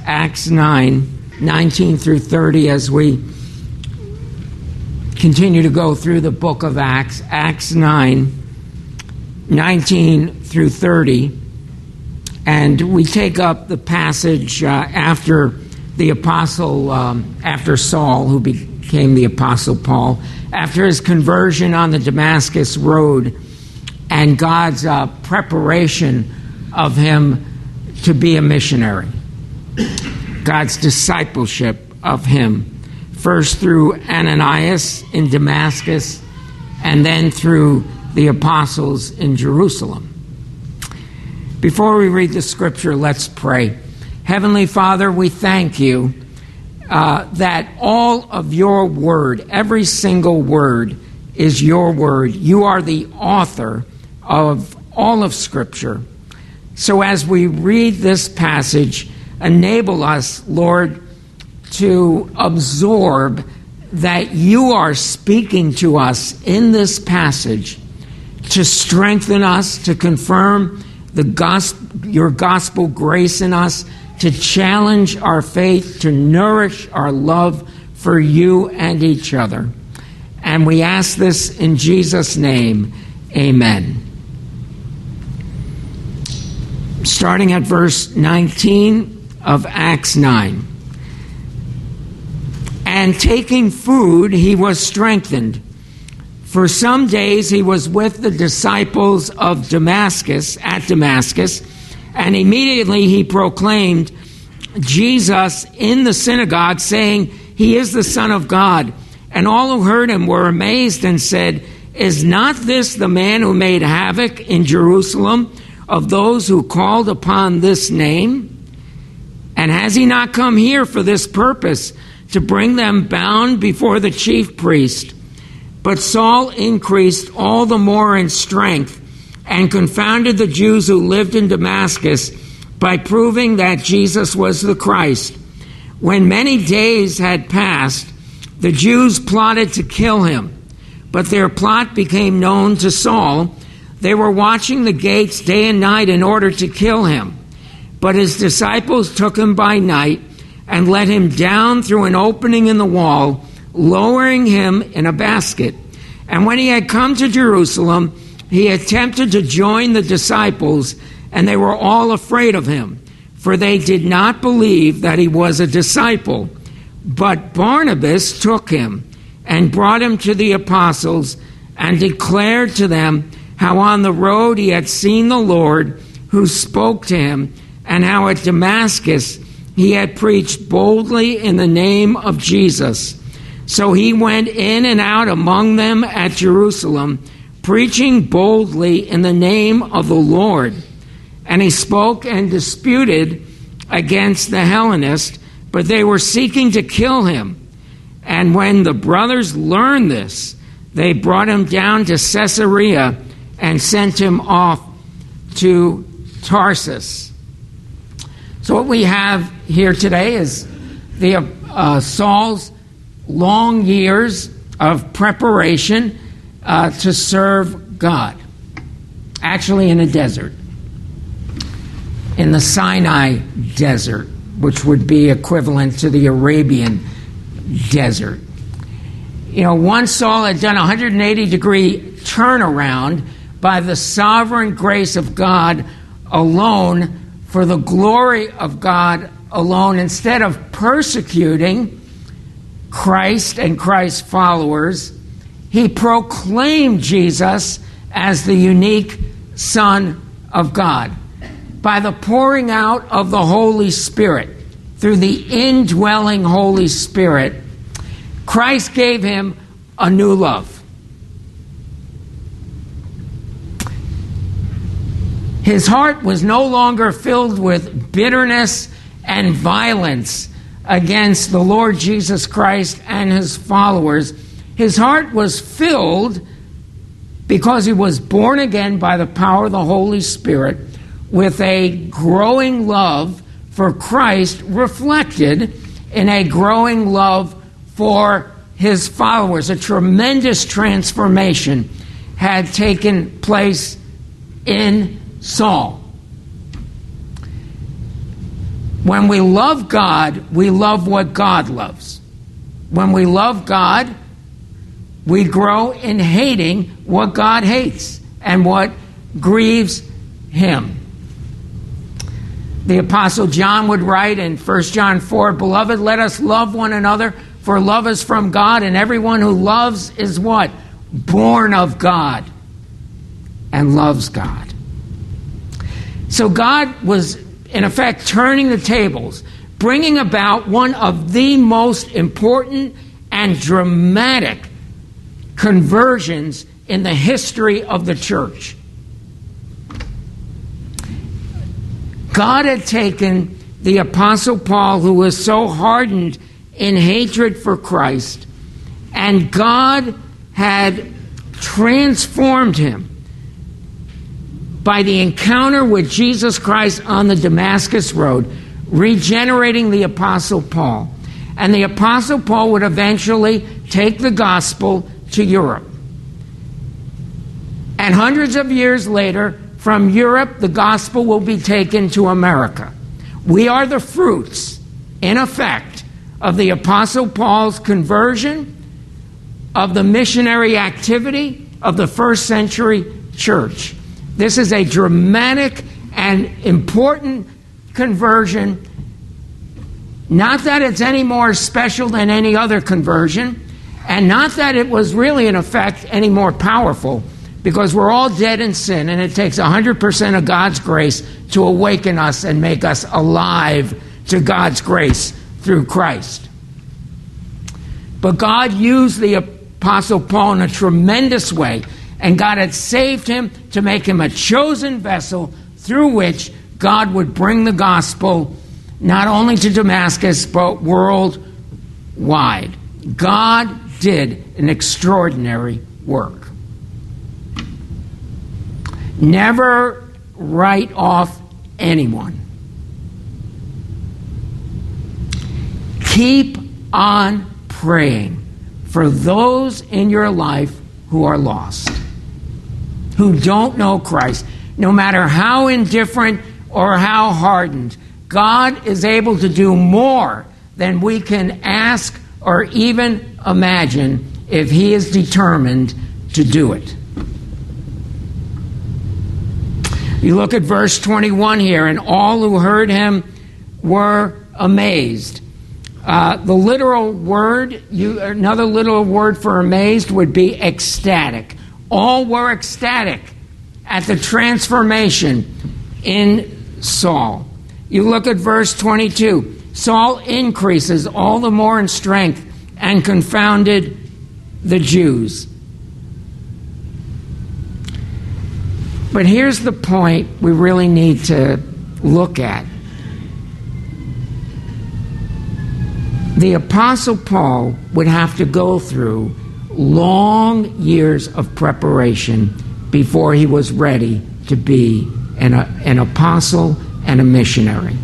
Acts 9:19 through 30, as we continue to go through the book of Acts. Acts 9:19 through 30. And we take up the passage after the apostle, after Saul, who became the apostle Paul, after his conversion on the Damascus road and God's preparation of him to be a missionary. God's discipleship of him, first through Ananias in Damascus and then through the apostles in Jerusalem. Before we read the scripture, let's pray. Heavenly Father, we thank you that all of your word, every single word, is your word. You are the author of all of Scripture. So as we read this passage, enable us, Lord, to absorb that you are speaking to us in this passage to strengthen us, to confirm your gospel grace in us, to challenge our faith, to nourish our love for you and each other. And we ask this in Jesus' name, amen. Starting at verse 19 of Acts 9. And taking food, he was strengthened. For some days he was with the disciples of Damascus, at Damascus, and immediately he proclaimed Jesus in the synagogue, saying, "He is the Son of God." And all who heard him were amazed and said, "Is not this the man who made havoc in Jerusalem of those who called upon this name? And has he not come here for this purpose, to bring them bound before the chief priest?" But Saul increased all the more in strength and confounded the Jews who lived in Damascus by proving that Jesus was the Christ. When many days had passed, the Jews plotted to kill him, but their plot became known to Saul. They were watching the gates day and night in order to kill him. But his disciples took him by night and let him down through an opening in the wall, lowering him in a basket. And when he had come to Jerusalem, he attempted to join the disciples, and they were all afraid of him, for they did not believe that he was a disciple. But Barnabas took him and brought him to the apostles and declared to them how on the road he had seen the Lord who spoke to him, and how at Damascus he had preached boldly in the name of Jesus. So he went in and out among them at Jerusalem, preaching boldly in the name of the Lord. And he spoke and disputed against the Hellenists, but they were seeking to kill him. And when the brothers learned this, they brought him down to Caesarea and sent him off to Tarsus. So what we have here today is Saul's long years of preparation to serve God, actually in a desert, in the Sinai desert, which would be equivalent to the Arabian desert. Once Saul had done a 180-degree turnaround by the sovereign grace of God alone, for the glory of God alone, instead of persecuting Christ and Christ's followers, he proclaimed Jesus as the unique Son of God. By the pouring out of the Holy Spirit, through the indwelling Holy Spirit, Christ gave him a new love. His heart was no longer filled with bitterness and violence against the Lord Jesus Christ and his followers. His heart was filled, because he was born again by the power of the Holy Spirit, with a growing love for Christ, reflected in a growing love for his followers. A tremendous transformation had taken place in Saul. When we love God, we love what God loves. When we love God, we grow in hating what God hates and what grieves Him. The Apostle John would write in 1 John 4, "Beloved, let us love one another, for love is from God, and everyone who loves is" what? Born of God and loves God. So God was, in effect, turning the tables, bringing about one of the most important and dramatic conversions in the history of the church. God had taken the Apostle Paul, who was so hardened in hatred for Christ, and God had transformed him by the encounter with Jesus Christ on the Damascus Road, regenerating the Apostle Paul. And the Apostle Paul would eventually take the gospel to Europe. And hundreds of years later, from Europe, the gospel will be taken to America. We are the fruits, in effect, of the Apostle Paul's conversion, of the missionary activity of the first century church. This is a dramatic and important conversion. Not that it's any more special than any other conversion, and not that it was really, in effect, any more powerful, because we're all dead in sin, and it takes 100% of God's grace to awaken us and make us alive to God's grace through Christ. But God used the Apostle Paul in a tremendous way, and God had saved him to make him a chosen vessel through which God would bring the gospel not only to Damascus, but worldwide. God did an extraordinary work. Never write off anyone. Keep on praying for those in your life who are lost, who don't know Christ. No matter how indifferent or how hardened, God is able to do more than we can ask or even imagine if He is determined to do it. You look at verse 21 here, and all who heard him were amazed. The literal word, another literal word for amazed would be ecstatic. All were ecstatic at the transformation in Saul. You look at verse 22. Saul increases all the more in strength and confounded the Jews. But here's the point we really need to look at. The Apostle Paul would have to go through long years of preparation before he was ready to be an apostle and a missionary.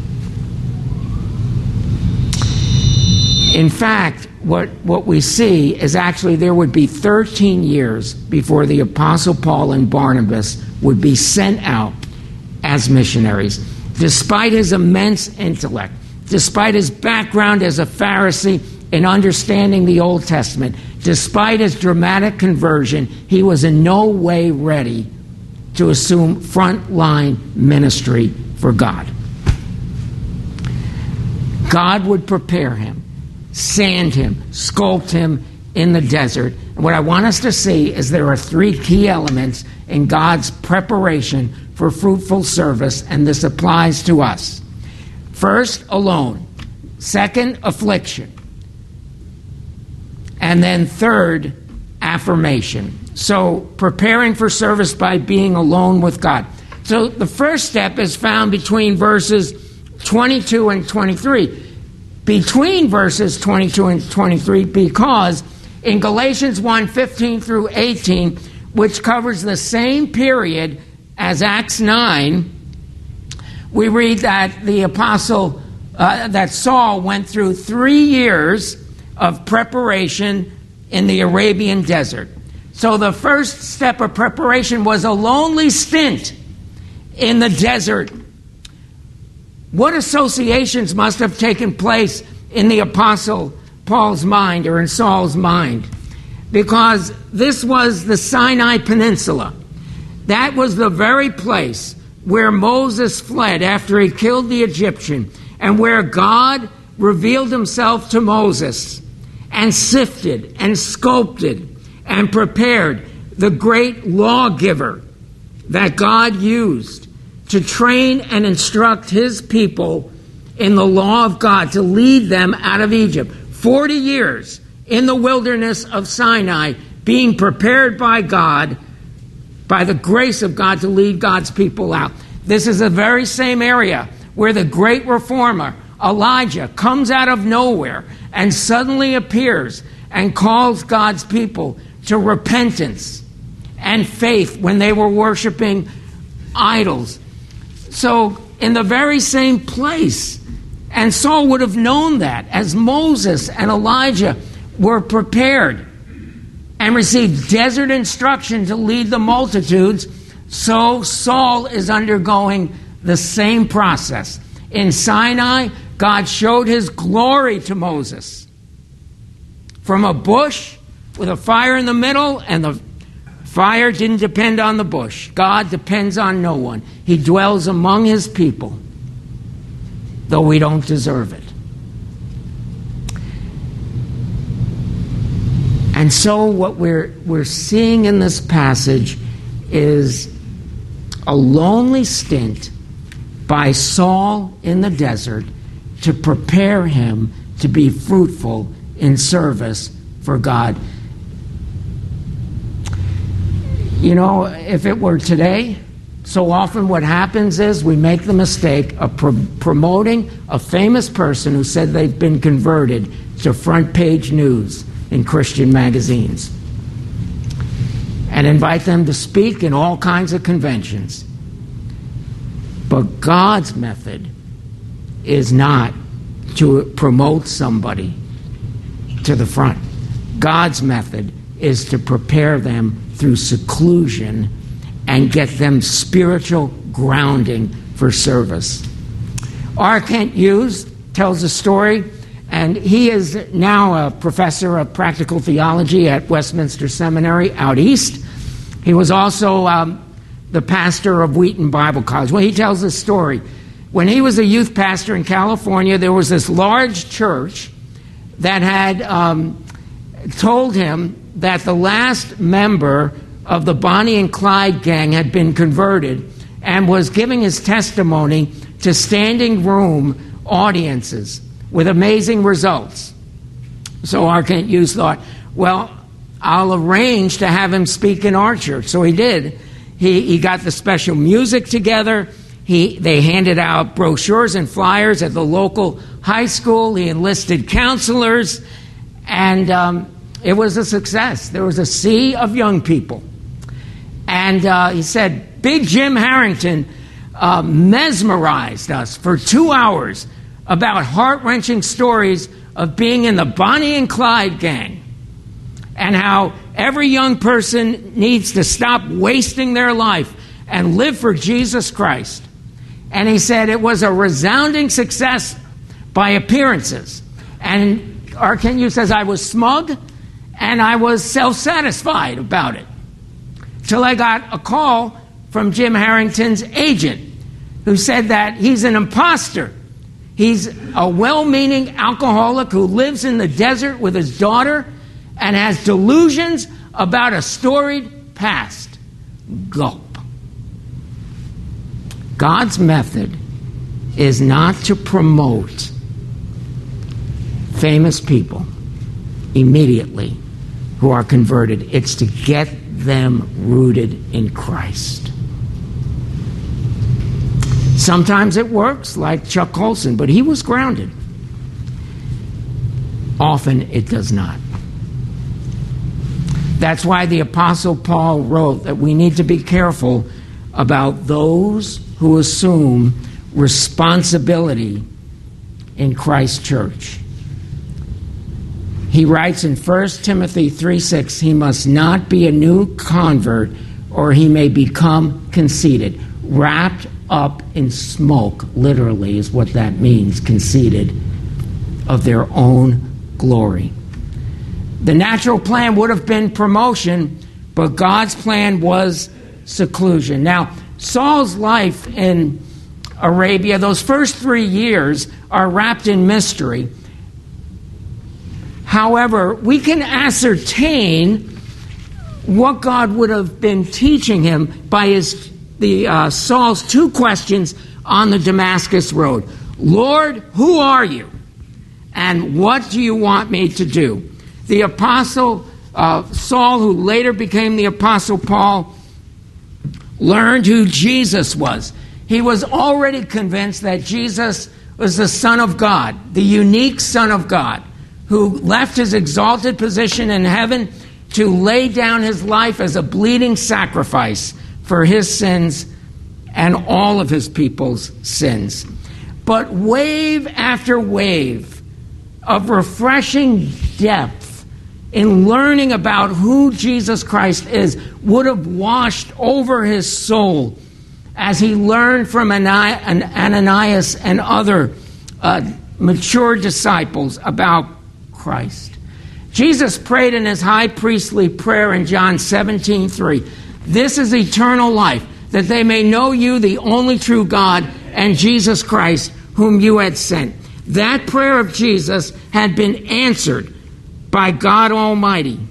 In fact, what we see is actually there would be 13 years before the Apostle Paul and Barnabas would be sent out as missionaries. Despite his immense intellect, despite his background as a Pharisee in understanding the Old Testament, despite his dramatic conversion, he was in no way ready to assume frontline ministry for God. God would prepare him, sand him, sculpt him in the desert. And what I want us to see is there are three key elements in God's preparation for fruitful service, and this applies to us. First, alone. Second, affliction. And then third, affirmation. So preparing for service by being alone with God. So the first step is found between verses 22 and 23. Between verses 22 and 23, because in Galatians 1:15 through 18, which covers the same period as Acts 9, we read that the apostle, that Saul went through 3 years of preparation in the Arabian desert. So the first step of preparation was a lonely stint in the desert What associations must have taken place in the Apostle Paul's mind or in Saul's mind? Because this was the Sinai Peninsula. That was the very place where Moses fled after he killed the Egyptian, and where God revealed himself to Moses and sifted and sculpted and prepared the great lawgiver that God used to train and instruct his people in the law of God, to lead them out of Egypt. 40 years in the wilderness of Sinai, being prepared by God, by the grace of God, to lead God's people out. This is the very same area where the great reformer, Elijah, comes out of nowhere and suddenly appears and calls God's people to repentance and faith when they were worshiping idols. So, in the very same place, and Saul would have known that as Moses and Elijah were prepared and received desert instruction to lead the multitudes, so Saul is undergoing the same process. In Sinai, God showed his glory to Moses from a bush with a fire in the middle, and the fire didn't depend on the bush. God depends on no one. He dwells among his people, though we don't deserve it. And so what we're seeing in this passage is a lonely stint by Saul in the desert to prepare him to be fruitful in service for God. You know, if it were today, so often what happens is we make the mistake of promoting a famous person who said they've been converted to front page news in Christian magazines and invite them to speak in all kinds of conventions. But God's method is not to promote somebody to the front. God's method is to prepare them through seclusion and get them spiritual grounding for service. R. Kent Hughes tells a story, and he is now a professor of practical theology at Westminster Seminary out east. He was also the pastor of Wheaton Bible College. Well, he tells this story. When he was a youth pastor in California, there was this large church that had told him that the last member of the Bonnie and Clyde gang had been converted and was giving his testimony to standing room audiences with amazing results. So R. Kent Hughes thought, well, I'll arrange to have him speak in our church. So he did. He got the special music together. They handed out brochures and flyers at the local high school. He enlisted counselors, and it was a success. There was a sea of young people. And he said, Big Jim Harrington mesmerized us for 2 hours about heart-wrenching stories of being in the Bonnie and Clyde gang and how every young person needs to stop wasting their life and live for Jesus Christ. And he said it was a resounding success by appearances. And R. Kent Hughes says, I was smug and I was self-satisfied about it. Till I got a call from Jim Harrington's agent, who said that he's an imposter. He's a well-meaning alcoholic who lives in the desert with his daughter and has delusions about a storied past. Gulp. God's method is not to promote famous people immediately who are converted. It's to get them rooted in Christ. Sometimes it works, like Chuck Colson, but he was grounded. Often it does not. That's why the Apostle Paul wrote that we need to be careful about those who assume responsibility in Christ's church. He writes in 1 Timothy 3:6, he must not be a new convert or he may become conceited, wrapped up in smoke, literally is what that means, conceited, of their own glory. The natural plan would have been promotion, but God's plan was seclusion. Now, Saul's life in Arabia, those first 3 years are wrapped in mystery. However, we can ascertain what God would have been teaching him by Saul's 2 questions on the Damascus road. Lord, who are you? And what do you want me to do? The apostle Saul, who later became the apostle Paul, learned who Jesus was. He was already convinced that Jesus was the Son of God, the unique Son of God, who left his exalted position in heaven to lay down his life as a bleeding sacrifice for his sins and all of his people's sins. But wave after wave of refreshing depth in learning about who Jesus Christ is would have washed over his soul as he learned from Ananias and other mature disciples about Christ. Jesus prayed in his high priestly prayer in John 17:3, "This is eternal life, that they may know you, the only true God, and Jesus Christ, whom you had sent." That prayer of Jesus had been answered by God Almighty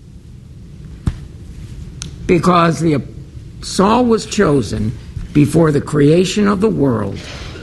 because Saul was chosen before the creation of the world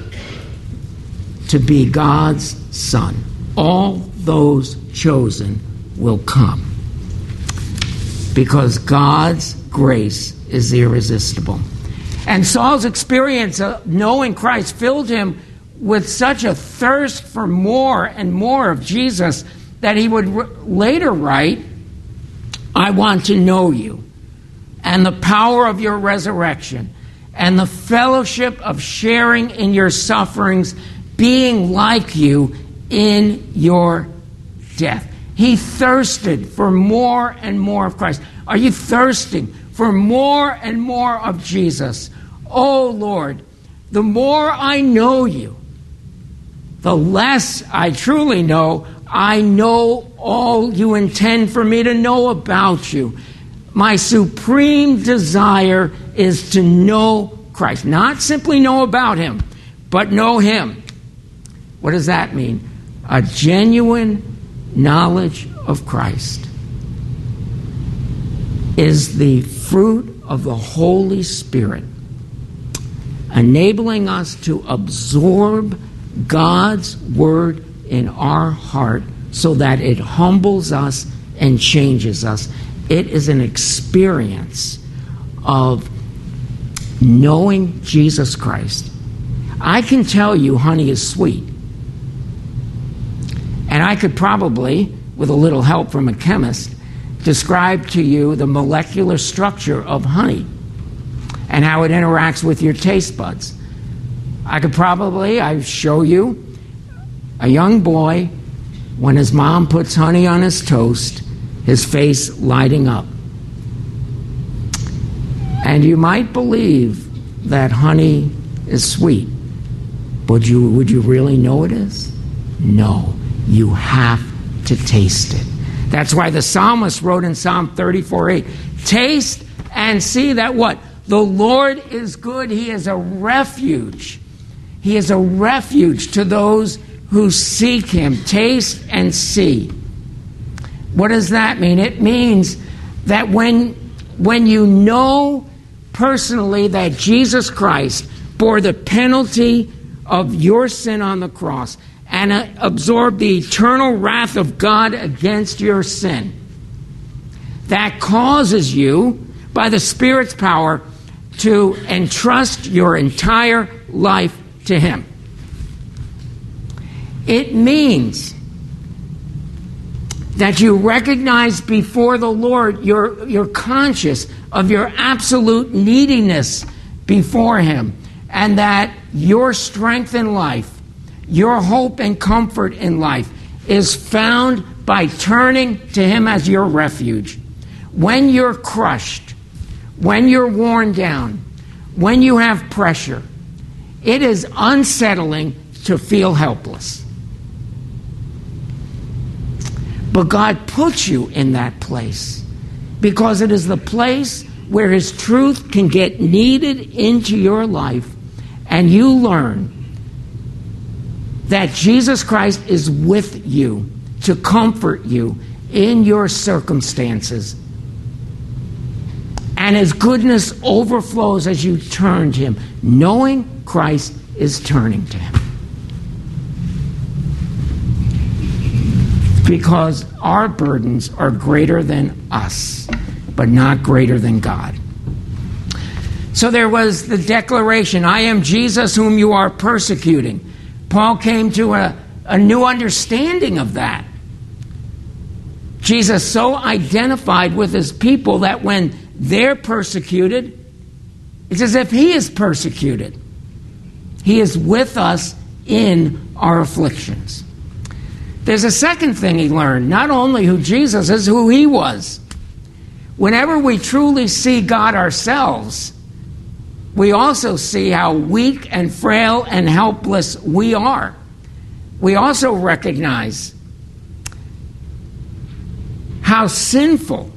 to be God's son. All those chosen will come because God's grace is irresistible. And Saul's experience of knowing Christ filled him with such a thirst for more and more of Jesus that he would later write, "I want to know you and the power of your resurrection and the fellowship of sharing in your sufferings, being like you in your death." He thirsted for more and more of Christ. Are you thirsting for more and more of Jesus? Oh Lord, the more I know you, the less I truly know. I know all you intend for me to know about you. My supreme desire is to know Christ. Not simply know about him, but know him. What does that mean? A genuine knowledge of Christ is the fruit of the Holy Spirit, enabling us to absorb God's word in our heart so that it humbles us and changes us. It is an experience of knowing Jesus Christ. I can tell you honey is sweet. And I could probably, with a little help from a chemist, describe to you the molecular structure of honey and how it interacts with your taste buds. I show you a young boy, when his mom puts honey on his toast, his face lighting up. And you might believe that honey is sweet, but would you really know it is? No, you have to taste it. That's why the psalmist wrote in Psalm 34:8, "Taste and see that" what? "The Lord is good. He is a refuge. He is a refuge to those who seek him." Taste and see. What does that mean? It means that when you know personally that Jesus Christ bore the penalty of your sin on the cross and absorbed the eternal wrath of God against your sin, that causes you, by the Spirit's power, to entrust your entire life to him. It means that you recognize before the Lord, you're conscious of your absolute neediness before him, and that your strength in life, your hope and comfort in life is found by turning to him as your refuge. When you're crushed, when you're worn down, when you have pressure, It is unsettling to feel helpless. But God puts you in that place because it is the place where His truth can get kneaded into your life, and you learn that Jesus Christ is with you to comfort you in your circumstances. And His goodness overflows as you turn to Him, knowing Christ is turning to Him. Because our burdens are greater than us, but not greater than God. So there was the declaration, I am Jesus whom you are persecuting. Paul came to a new understanding of that. Jesus so identified with His people that when they're persecuted, it's as if He is persecuted. He is with us in our afflictions. There's a second thing he learned, not only who Jesus is, who He was. Whenever we truly see God ourselves, we also see how weak and frail and helpless we are. We also recognize how sinful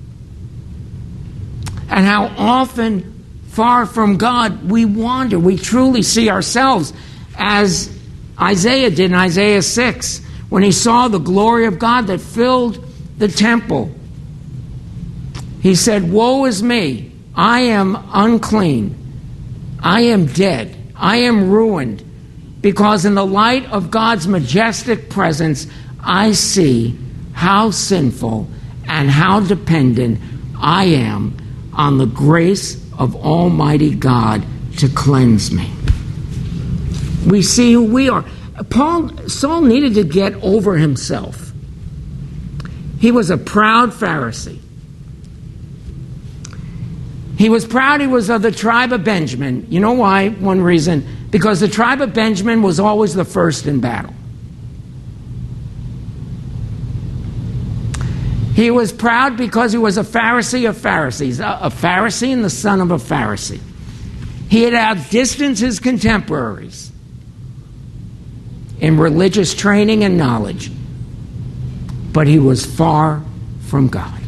and how often far from God we wander. We truly see ourselves as Isaiah did in Isaiah 6 when he saw the glory of God that filled the temple. He said, woe is me, I am unclean, I am dead, I am ruined, because in the light of God's majestic presence, I see how sinful and how dependent I am on the grace of Almighty God to cleanse me. We see who we are. Saul needed to get over himself. He was a proud Pharisee. He was proud he was of the tribe of Benjamin. You know why? One reason. Because the tribe of Benjamin was always the first in battle. He was proud because he was a Pharisee of Pharisees, a Pharisee and the son of a Pharisee. He had outdistanced his contemporaries in religious training and knowledge, but he was far from God.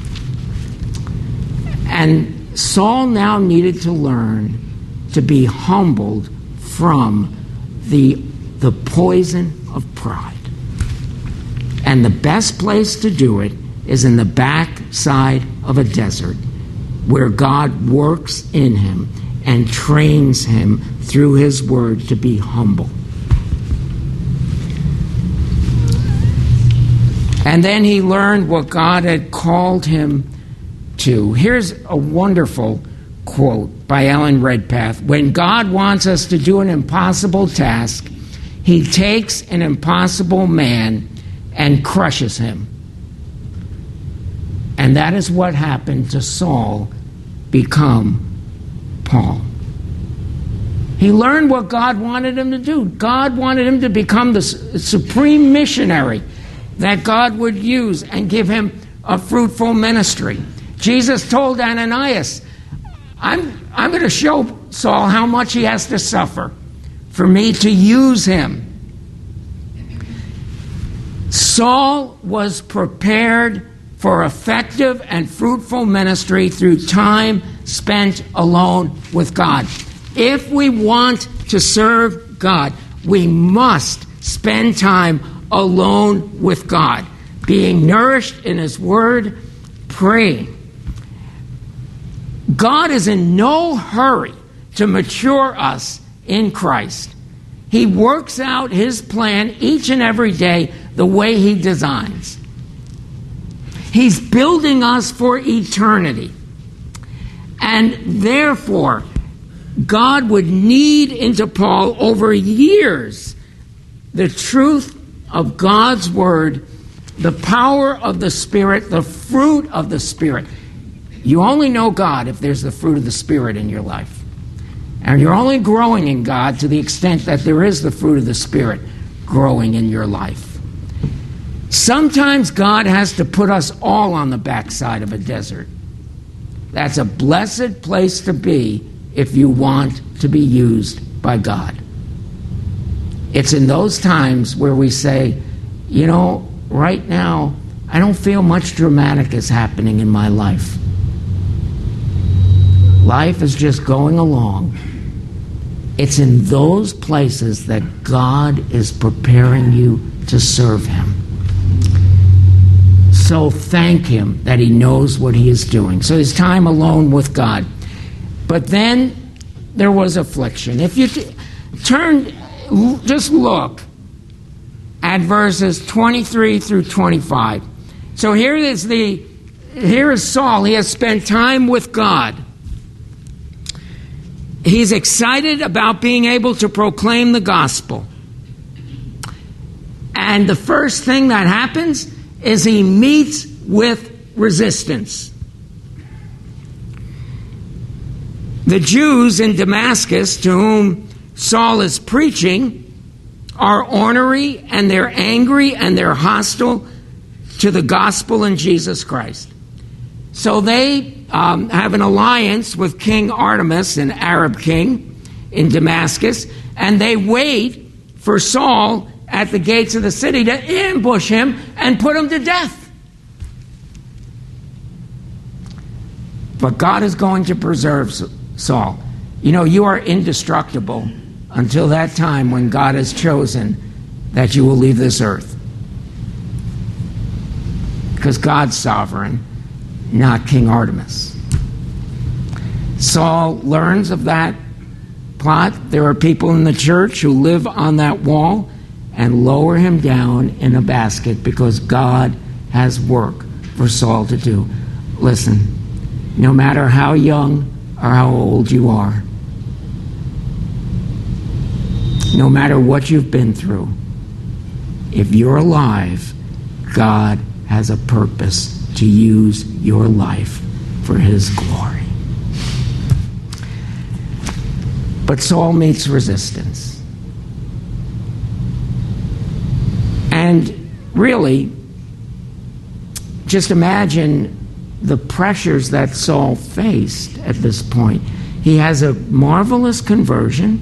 And Saul now needed to learn to be humbled from the poison of pride. And the best place to do it is in the backside of a desert where God works in him and trains him through His word to be humble. And then he learned what God had called him to. Here's a wonderful quote by Ellen Redpath. When God wants us to do an impossible task, He takes an impossible man and crushes him. And that is what happened to Saul become Paul. He learned what God wanted him to do. God wanted him to become the supreme missionary that God would use and give him a fruitful ministry. Jesus told Ananias, I'm going to show Saul how much he has to suffer for me to use him. Saul was prepared for effective and fruitful ministry through time spent alone with God. If we want to serve God, we must spend time alone with God, being nourished in His Word, praying. God is in no hurry to mature us in Christ. He works out His plan each and every day the way He designs. He's building us for eternity. And therefore, God would knead into Paul over years the truth of God's Word, the power of the Spirit, the fruit of the Spirit. You only know God if there's the fruit of the Spirit in your life. And you're only growing in God to the extent that there is the fruit of the Spirit growing in your life. Sometimes God has to put us all on the backside of a desert. That's a blessed place to be if you want to be used by God. It's in those times where we say, you know, right now, I don't feel much dramatic is happening in my life. Life is just going along. It's in those places that God is preparing you to serve Him. So thank Him that He knows what He is doing. So His time alone with God. But then there was affliction. If you turn, just look at verses 23 through 25. So here is Saul. He has spent time with God. He's excited about being able to proclaim the gospel. And the first thing that happens is he meets with resistance. The Jews in Damascus, to whom Saul is preaching, are ornery and they're angry and they're hostile to the gospel in Jesus Christ. So they have an alliance with King Artemis, an Arab king in Damascus, and they wait for Saul at the gates of the city to ambush him and put him to death. But God is going to preserve Saul. You know, you are indestructible until that time when God has chosen that you will leave this earth. Because God's sovereign, not King Artemis. Saul learns of that plot. There are people in the church who live on that wall and lower him down in a basket because God has work for Saul to do. Listen, no matter how young or how old you are, no matter what you've been through, if you're alive, God has a purpose to use your life for His glory. But Saul meets resistance. And really, just imagine the pressures that Saul faced at this point. He has a marvelous conversion.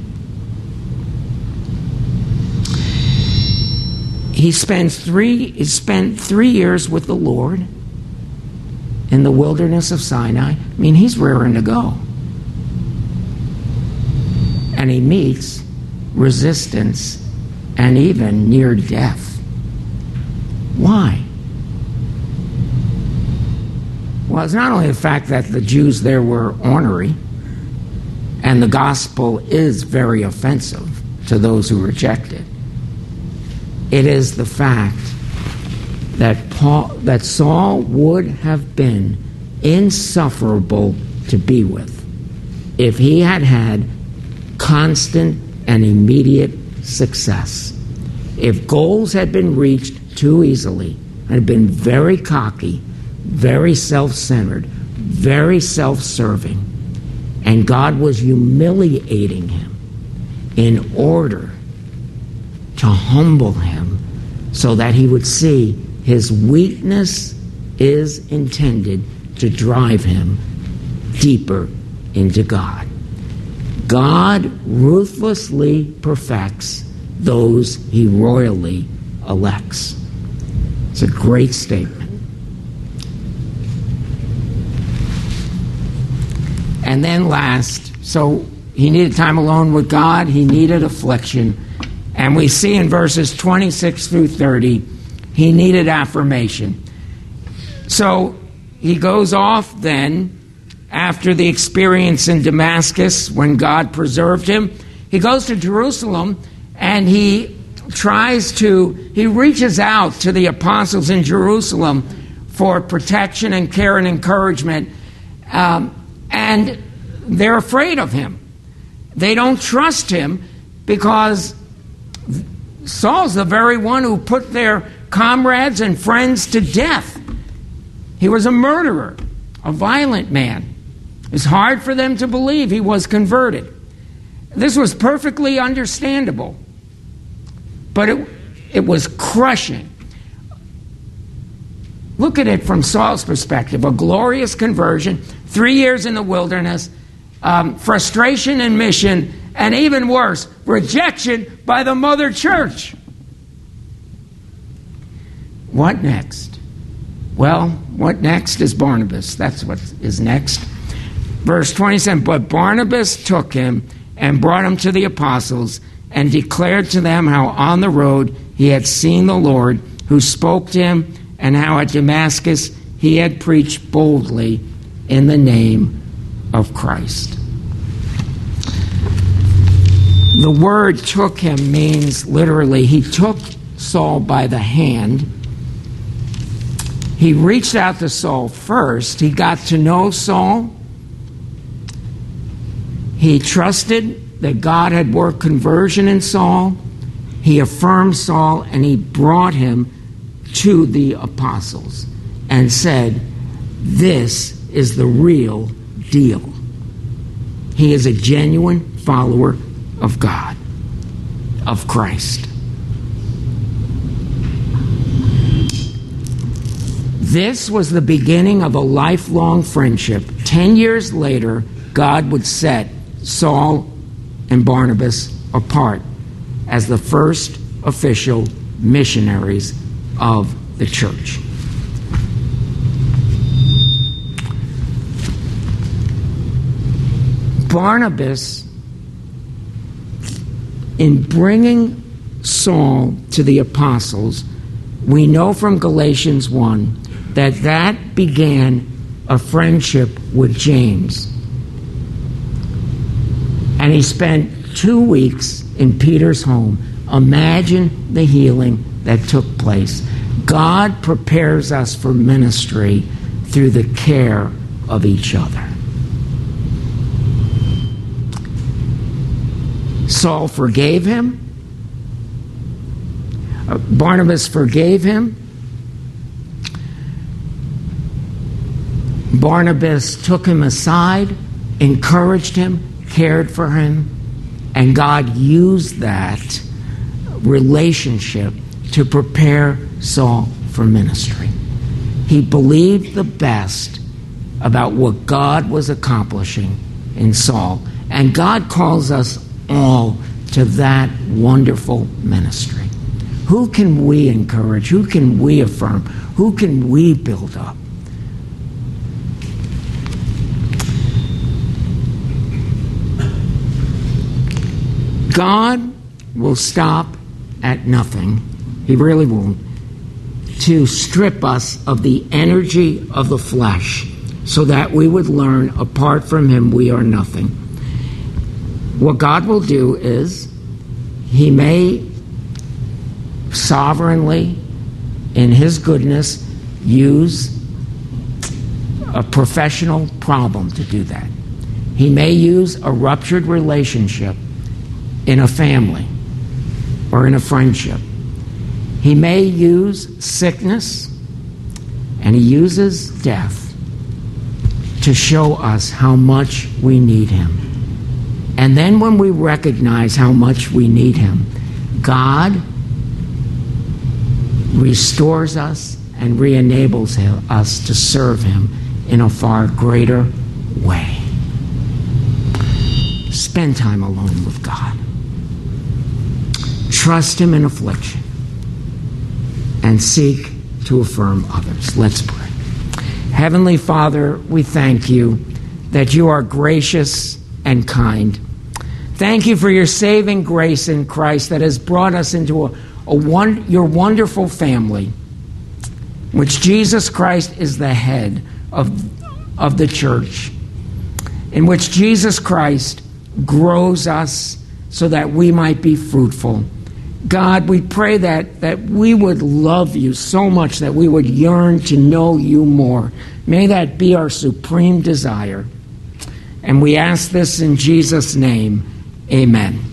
He spent 3 years with the Lord in the wilderness of Sinai. I mean, he's raring to go. And he meets resistance and even near death. Why? Well, it's not only the fact that the Jews there were ornery, and the gospel is very offensive to those who reject it. It is the fact that Saul would have been insufferable to be with if he had had constant and immediate success. If goals had been reached too easily, and had been very cocky, very self-centered, very self-serving, and God was humiliating him in order to humble him so that he would see his weakness is intended to drive him deeper into God. God ruthlessly perfects those He royally elects. It's a great statement. And then last, so he needed time alone with God, he needed affliction. And we see in verses 26 through 30, he needed affirmation. So he goes off then, after the experience in Damascus, when God preserved him. He goes to Jerusalem, and he reaches out to the apostles in Jerusalem for protection and care and encouragement. And they're afraid of him. They don't trust him because Saul's the very one who put their comrades and friends to death. He was a murderer, a violent man. It's hard for them to believe he was converted. This was perfectly understandable, but it was crushing. Look at it from Saul's perspective. A glorious conversion, 3 years in the wilderness, frustration in mission, and even worse, rejection by the mother church. What next? Well, what next is Barnabas. That's what is next. Verse 27, but Barnabas took him and brought him to the apostles and declared to them how on the road he had seen the Lord, who spoke to him, and how at Damascus he had preached boldly in the name of Christ. The word took him means literally he took Saul by the hand. He reached out to Saul first. He got to know Saul. He trusted that God had worked conversion in Saul. He affirmed Saul, and he brought him to the apostles and said, this is the real deal. He is a genuine follower of God, of Christ. This was the beginning of a lifelong friendship. 10 years later, God would set Saul and Barnabas apart as the first official missionaries of the church. Barnabas, in bringing Saul to the apostles, we know from Galatians 1 that began a friendship with James. And he spent 2 weeks in Peter's home. Imagine the healing that took place. God prepares us for ministry through the care of each other. Saul forgave him. Barnabas forgave him. Barnabas took him aside, encouraged him, cared for him, and God used that relationship to prepare Saul for ministry. He believed the best about what God was accomplishing in Saul, and God calls us all to that wonderful ministry. Who can we encourage? Who can we affirm? Who can we build up? God will stop at nothing. He really won't. To strip us of the energy of the flesh so that we would learn apart from him we are nothing. What God will do is he may sovereignly, in his goodness, use a professional problem to do that. He may use a ruptured relationship in a family or in a friendship. He may use sickness, and he uses death to show us how much we need him. And then when we recognize how much we need him, God restores us and re-enables us to serve him in a far greater way. Spend time alone with God. Trust him in affliction and seek to affirm others. Let's pray. Heavenly Father, we thank you that you are gracious and kind. Thank you for your saving grace in Christ that has brought us into your wonderful family, which Jesus Christ is the head of the church, in which Jesus Christ grows us so that we might be fruitful. God, we pray that we would love you so much that we would yearn to know you more. May that be our supreme desire. And we ask this in Jesus' name. Amen.